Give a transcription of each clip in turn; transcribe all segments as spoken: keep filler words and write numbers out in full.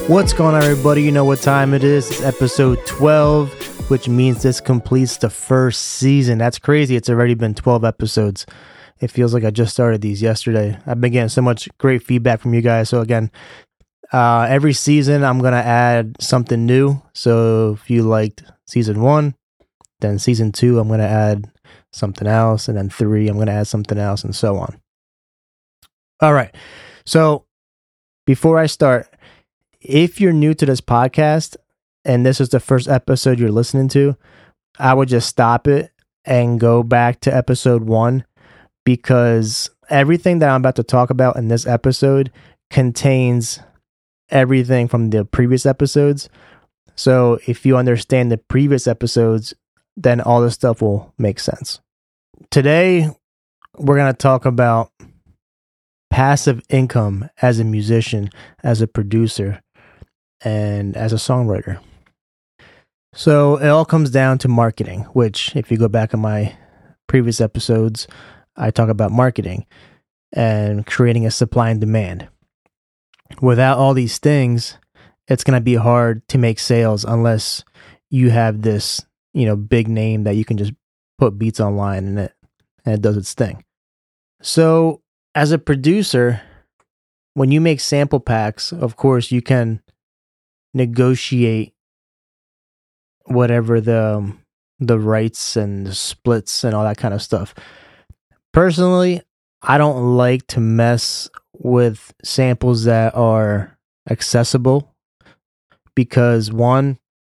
What's going on, everybody? You know what time it is. It's episode twelve, which means this completes the first season. That's crazy. It's already been twelve episodes. It feels like I just started these yesterday. I've been getting so much great feedback from you guys. So again, uh, every season I'm going to add something new. So if you liked season one, then season two, I'm going to add something else. And then three, I'm going to add something else, and so on. All right. So before I start, if you're new to this podcast and this is the first episode you're listening to, I would just stop it and go back to episode one, because everything that I'm about to talk about in this episode contains everything from the previous episodes. So if you understand the previous episodes, then all this stuff will make sense. Today, we're going to talk about passive income as a musician, as a producer, and as a songwriter. So it all comes down to marketing, which if you go back in my previous episodes, I talk about marketing and creating a supply and demand. Without all these things, it's going to be hard to make sales unless you have this, you know, big name that you can just put beats online and it and it does its thing. So as a producer, when you make sample packs, of course, you can negotiate whatever the the rights and the splits and all that kind of stuff. Personally, I don't like to mess with samples that are accessible because, one,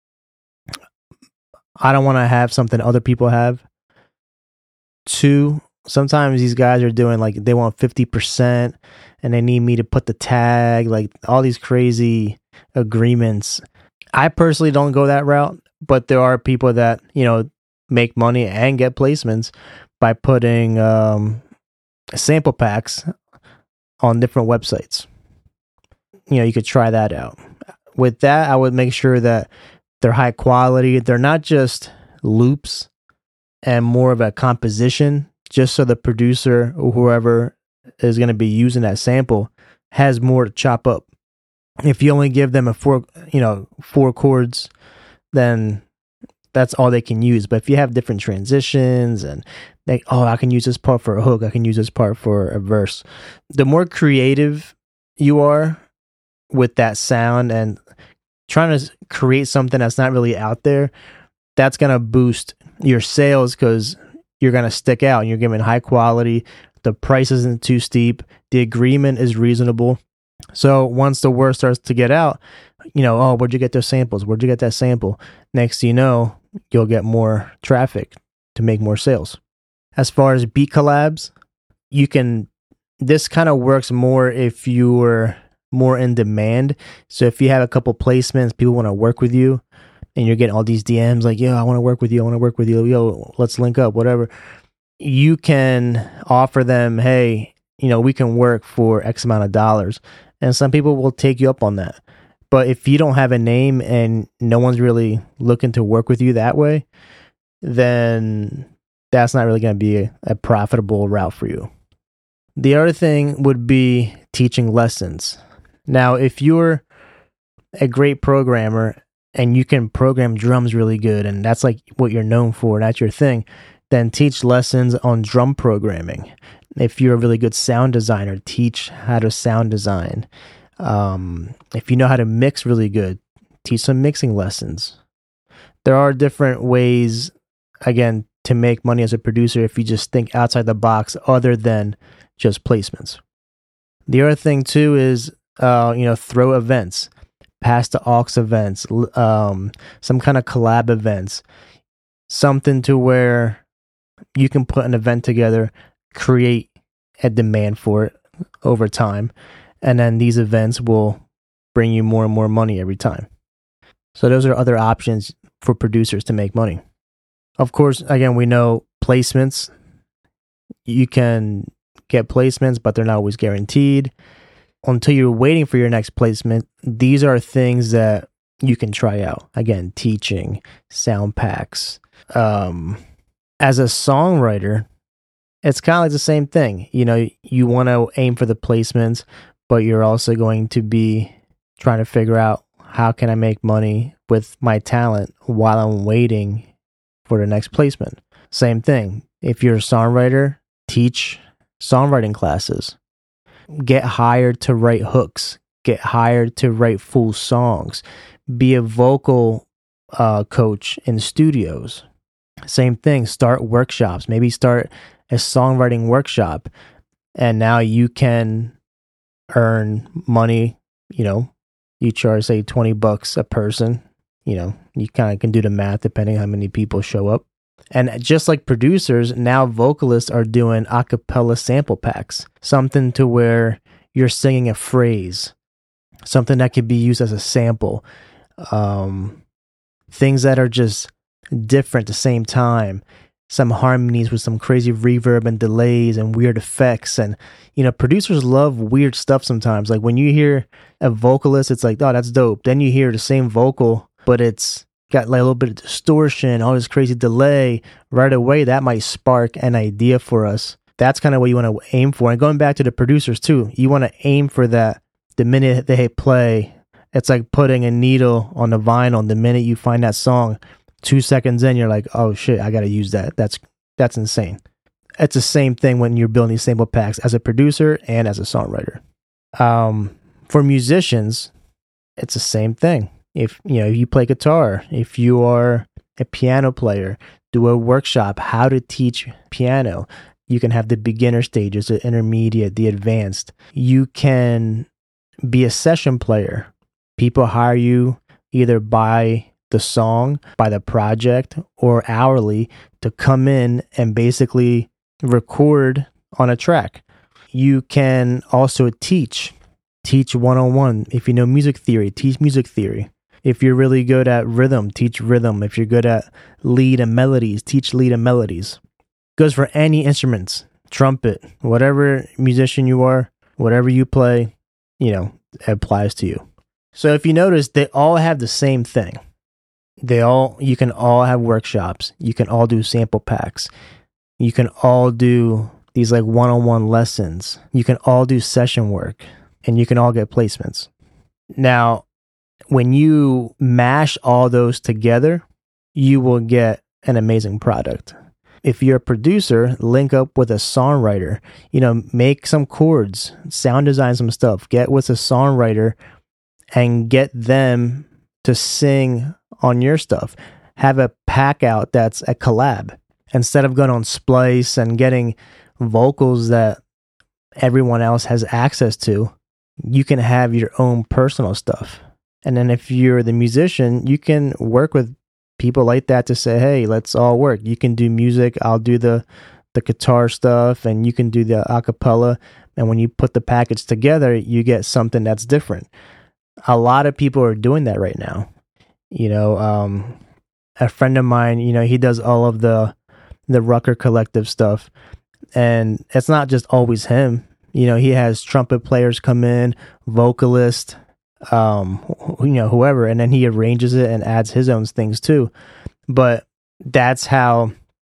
I don't want to have something other people have. Two, sometimes these guys are doing like they want fifty percent and they need me to put the tag, like all these crazy agreements. I personally don't go that route, but there are people that, you know, make money and get placements by putting um, sample packs on different websites. You know, you could try that out. With that, I would make sure that they're high quality. They're not just loops and more of a composition, just so the producer or whoever is going to be using that sample has more to chop up. If you only give them a four, you know, four chords, then that's all they can use. But if you have different transitions and they, oh, I can use this part for a hook, I can use this part for a verse. The more creative you are with that sound and trying to create something that's not really out there, that's going to boost your sales because you're going to stick out and you're giving high quality. The price isn't too steep. The agreement is reasonable. So once the word starts to get out, you know, oh, where'd you get those samples? Where'd you get that sample? Next thing you know, you'll get more traffic to make more sales. As far as beat collabs, you can, this kind of works more if you're more in demand. So if you have a couple placements, people want to work with you and you're getting all these D Ms like, yo, I want to work with you. I want to work with you. Yo, let's link up, whatever. You can offer them, hey, you know, we can work for X amount of dollars. And some people will take you up on that. But if you don't have a name and no one's really looking to work with you that way, then that's not really going to be a, a profitable route for you. The other thing would be teaching lessons. Now, if you're a great programmer and you can program drums really good, and that's like what you're known for, that's your thing, then teach lessons on drum programming. If you're a really good sound designer, teach how to sound design. Um, if you know how to mix really good, teach some mixing lessons. There are different ways, again, to make money as a producer if you just think outside the box other than just placements. The other thing too is, uh, you know, throw events, pass the aux events, um, some kind of collab events, something to where you can put an event together, create a demand for it over time, and then these events will bring you more and more money every time. So those are other options for producers to make money. Of course, again, we know placements. You can get placements, but they're not always guaranteed. Until you're waiting for your next placement, these are things that you can try out. Again, teaching, sound packs. Um, as a songwriter, it's kind of like the same thing. You know, you want to aim for the placements, but you're also going to be trying to figure out how can I make money with my talent while I'm waiting for the next placement. Same thing. If you're a songwriter, teach songwriting classes. Get hired to write hooks. Get hired to write full songs. Be a vocal uh, coach in studios. Same thing. Start workshops. Maybe start a songwriting workshop. And now you can earn money. You know, you charge, say, twenty bucks a person. You know, you kind of can do the math depending on how many people show up. And just like producers, now vocalists are doing a cappella sample packs. Something to where you're singing a phrase. Something that could be used as a sample. Um, things that are just different at the same time. Some harmonies with some crazy reverb and delays and weird effects. And, you know, producers love weird stuff sometimes. Like when you hear a vocalist, it's like, oh, that's dope. Then you hear the same vocal, but it's got like a little bit of distortion, all this crazy delay. Right away, that might spark an idea for us. That's kind of what you want to aim for. And going back to the producers too, you want to aim for that. The minute they hit play, it's like putting a needle on the vinyl. The minute you find that song, two seconds in, you're like, oh shit, I got to use that. That's that's insane. It's the same thing when you're building these sample packs as a producer and as a songwriter. Um, for musicians, it's the same thing. If you know, if you play guitar, if you are a piano player, do a workshop how to teach piano. You can have the beginner stages, the intermediate, the advanced. You can be a session player. People hire you either by the song, by the project, or hourly to come in and basically record on a track. You can also teach, teach one-on-one. If you know music theory, teach music theory. If you're really good at rhythm, teach rhythm. If you're good at lead and melodies, teach lead and melodies. Goes for any instruments, trumpet, whatever musician you are, whatever you play, you know, it applies to you. So if you notice, they all have the same thing. They all, you can all have workshops. You can all do sample packs. You can all do these like one-on-one lessons. You can all do session work, and you can all get placements. Now, when you mash all those together, you will get an amazing product. If you're a producer, link up with a songwriter, you know, make some chords, sound design some stuff, get with a songwriter and get them to sing on your stuff. Have a pack out that's a collab. Instead of going on Splice and getting vocals that everyone else has access to, you can have your own personal stuff. And then if you're the musician, you can work with people like that to say, hey, let's all work. You can do music, I'll do the the guitar stuff, and you can do the acapella. And when you put the package together, you get something that's different. A lot of people are doing that right now. You know, um, a friend of mine, you know, he does all of the the Rucker Collective stuff. And it's not just always him. You know, he has trumpet players come in, vocalist, um you know, whoever, and then he arranges it and adds his own things too. But that's how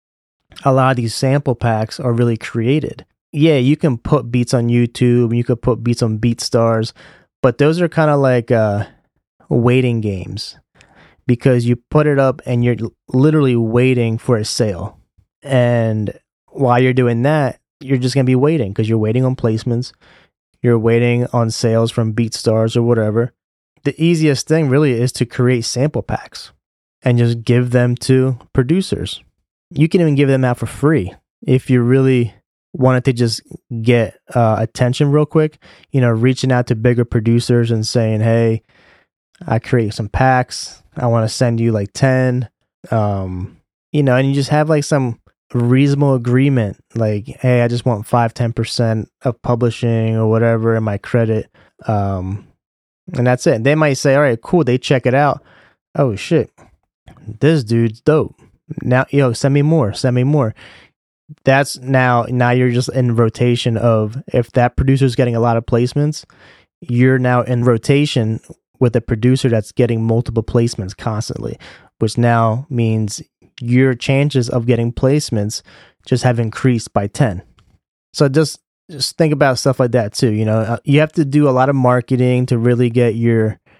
a lot of these sample packs are really created. Yeah, you can put beats on YouTube, you could put beats on BeatStars, but those are kind of like uh waiting games, because you put it up and you're literally waiting for a sale. And while you're doing that, you're just going to be waiting, because you're waiting on placements. You're waiting on sales from BeatStars or whatever. The easiest thing really is to create sample packs and just give them to producers. You can even give them out for free if you really wanted to just get uh, attention real quick. You know, reaching out to bigger producers and saying, hey, I create some packs. I want to send you like ten. Um, you know, and you just have like some reasonable agreement, like, hey, I just want five, ten percent of publishing or whatever in my credit. Um, and that's it. They might say, all right, cool. They check it out. Oh shit, this dude's dope. Now, yo, send me more, send me more. That's now, now you're just in rotation of, if that producer's getting a lot of placements, you're now in rotation with a producer that's getting multiple placements constantly, which now means your chances of getting placements just have increased by ten. So just just think about stuff like that too. You know, you have to do a lot of marketing to really get your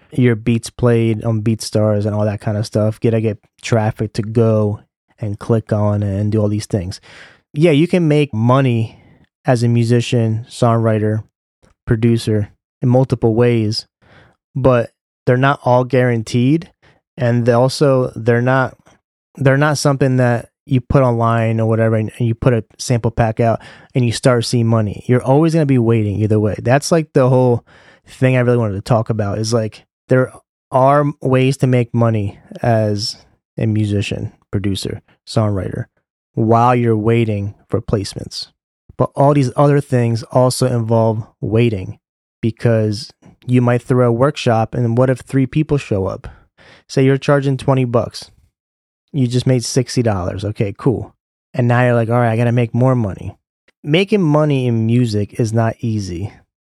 your beats played on BeatStars and all that kind of stuff. Get to get traffic to go and click on and do all these things. Yeah, you can make money as a musician, songwriter, producer in multiple ways, but they're not all guaranteed, and they also they're not they're not something that you put online or whatever, and you put a sample pack out and you start seeing money. You're always going to be waiting either way. That's like the whole thing I really wanted to talk about, is like there are ways to make money as a musician, producer, songwriter while you're waiting for placements. But all these other things also involve waiting, because you might throw a workshop and what if three people show up? Say you're charging twenty bucks. You just made sixty dollars. Okay, cool. And now you're like, all right, I got to make more money. Making money in music is not easy.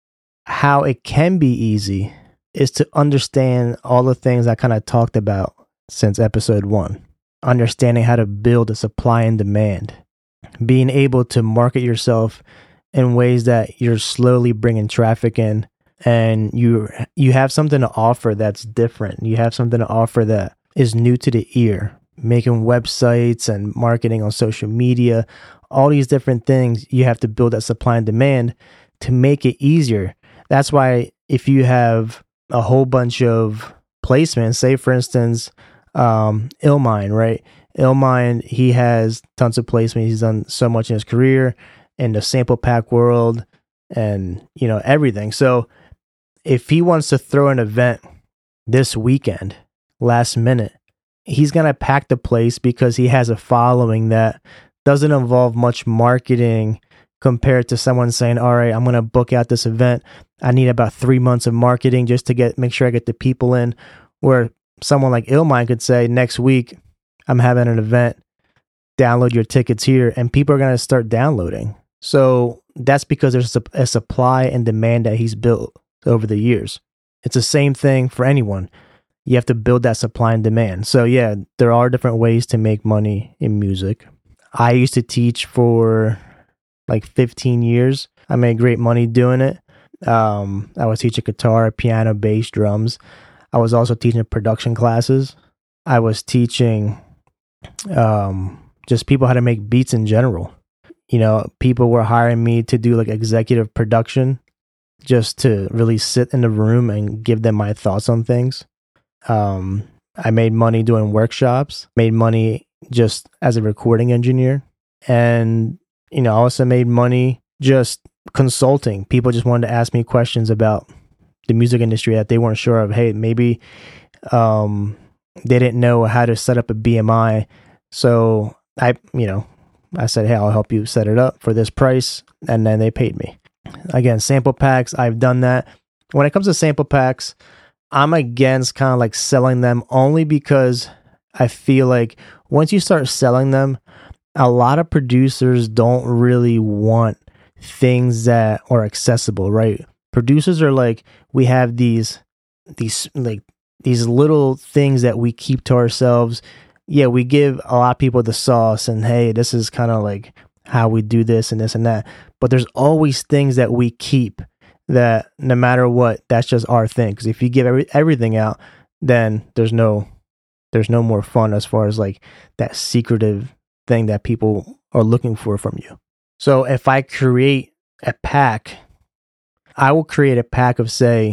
How it can be easy is to understand all the things I kind of talked about since episode one. Understanding how to build a supply and demand. Being able to market yourself in ways that you're slowly bringing traffic in, and you you have something to offer that's different. You have something to offer that is new to the ear. Making websites and marketing on social media, all these different things, you have to build that supply and demand to make it easier. That's why if you have a whole bunch of placements, say for instance, um, Illmind, right? Illmind, he has tons of placements. He's done so much in his career in the sample pack world and, you know, everything. So if he wants to throw an event this weekend, last minute, he's going to pack the place because he has a following that doesn't involve much marketing compared to someone saying, all right, I'm going to book out this event. I need about three months of marketing just to get, make sure I get the people in. Where someone like Illmind could say, next week, I'm having an event, download your tickets here, and people are going to start downloading. So that's because there's a, a supply and demand that he's built over the years. It's the same thing for anyone. You have to build that supply and demand. So yeah, there are different ways to make money in music. I used to teach for like fifteen years. I made great money doing it. Um, I was teaching guitar, piano, bass, drums. I was also teaching production classes. I was teaching um, just people how to make beats in general. You know, people were hiring me to do like executive production, just to really sit in the room and give them my thoughts on things. Um, I made money doing workshops, made money just as a recording engineer. And, you know, I also made money just consulting. People just wanted to ask me questions about the music industry that they weren't sure of. Hey, maybe um, they didn't know how to set up a B M I. So I, you know, I said, hey, I'll help you set it up for this price. And then they paid me. Again, sample packs, I've done that. When it comes to sample packs, I'm against kind of like selling them, only because I feel like once you start selling them, a lot of producers don't really want things that are accessible, right? Producers are like, we have these, these like these little things that we keep to ourselves. Yeah, we give a lot of people the sauce and hey, this is kind of like how we do this and this and that. But there's always things that we keep that no matter what, that's just our thing. Because if you give every, everything out, then there's no there's no more fun as far as like that secretive thing that people are looking for from you. So if I create a pack, I will create a pack of say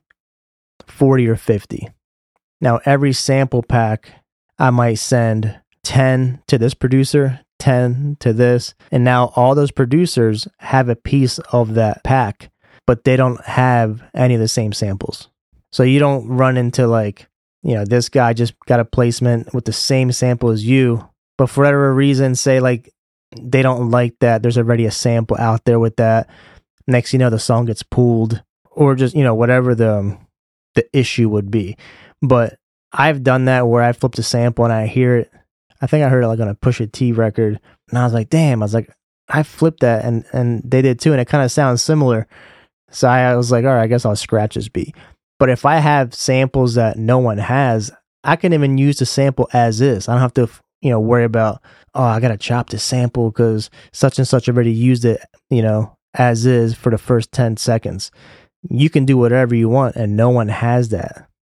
forty or fifty. Now every sample pack, I might send ten to this producer, ten to this, and now all those producers have a piece of that pack, but they don't have any of the same samples. So you don't run into like, you know, this guy just got a placement with the same sample as you, but for whatever reason, say like they don't like that. There's already a sample out there with that. Next, you know, the song gets pulled, or just, you know, whatever the the issue would be. But I've done that where I flipped a sample and I hear it. I think I heard it like on a Pusha T record, and I was like, damn, I was like, I flipped that, and and they did too, and it kind of sounds similar. So I was like, all right, I guess I'll scratch this beat. But if I have samples that no one has, I can even use the sample as is. I don't have to, you know, worry about, oh, I got to chop this sample because such and such already used it, you know, as is for the first ten seconds. You can do whatever you want, and no one has that.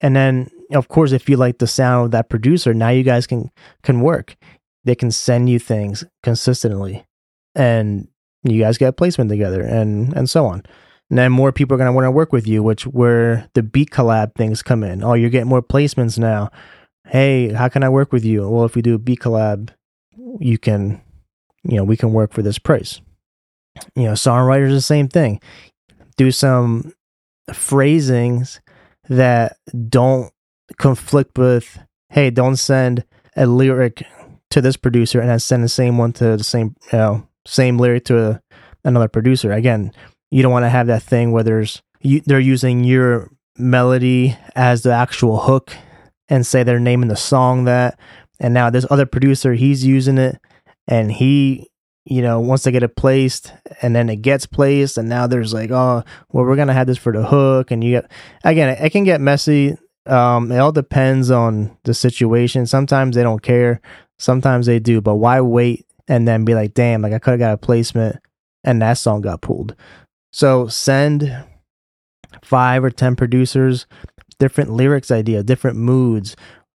And then, of course, if you like the sound of that producer, now you guys can can work. They can send you things consistently, and you guys get placement together, and and so on. And then more people are going to want to work with you, which where the beat collab things come in. Oh, you're getting more placements now. Hey, how can I work with you? Well, if we do a beat collab, you can, you know, we can work for this price. You know, songwriters, the same thing. Do some phrasings that don't conflict with, hey, don't send a lyric to this producer and then send the same one to the same, you know, same lyric to a, another producer. Again, you don't want to have that thing where there's you, they're using your melody as the actual hook and say they're naming the song that, and now this other producer, he's using it and he, you know, wants to get it placed, and then it gets placed, and now there's like, oh, well, we're gonna have this for the hook, and you get, again, it, it can get messy. Um, it all depends on the situation. Sometimes they don't care, sometimes they do, but why wait and then be like, damn, like I could have got a placement and that song got pulled. So send five or ten producers different lyrics idea, different moods.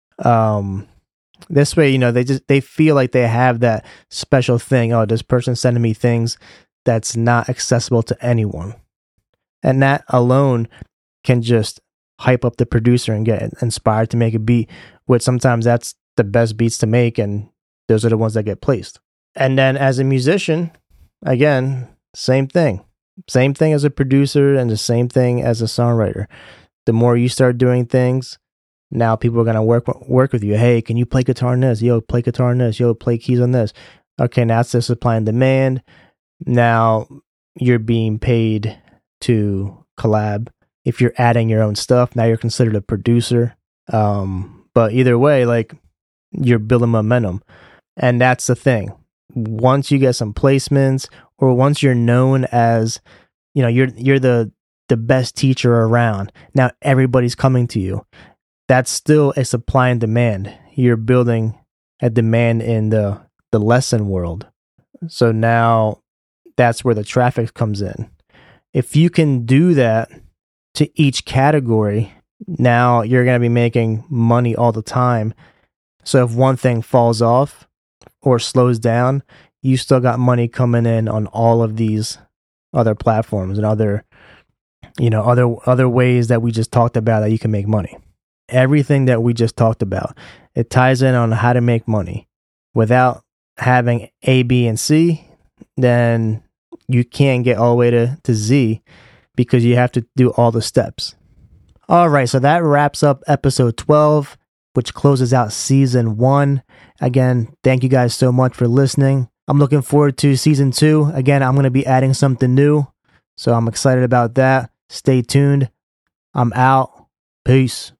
Um, this way, you know, they just they feel like they have that special thing. Oh, this person's sending me things that's not accessible to anyone, and that alone can just hype up the producer and get inspired to make a beat. Which sometimes that's the best beats to make, and those are the ones that get placed. And then as a musician, again, same thing. Same thing as a producer and the same thing as a songwriter. The more you start doing things, now people are going to work work with you. Hey, can you play guitar on this? Yo, play guitar on this. Yo, play keys on this. Okay, now it's the supply and demand. Now you're being paid to collab. If you're adding your own stuff, now you're considered a producer. Um, but either way, like, you're building momentum. And that's the thing. Once you get some placements, or once you're known as, you know, you're you're the the best teacher around, now everybody's coming to you. That's still a supply and demand. You're building a demand in the the lesson world. So now that's where the traffic comes in. If you can do that to each category, now you're going to be making money all the time. So if one thing falls off or slows down, you still got money coming in on all of these other platforms and other, you know, other other ways that we just talked about that you can make money. Everything that we just talked about, it ties in on how to make money. Without having A, B, and C, then you can't get all the way to, to Z, because you have to do all the steps. All right, so that wraps up episode twelve, which closes out season one. Again, thank you guys so much for listening. I'm looking forward to season two. Again, I'm going to be adding something new, so I'm excited about that. Stay tuned. I'm out. Peace.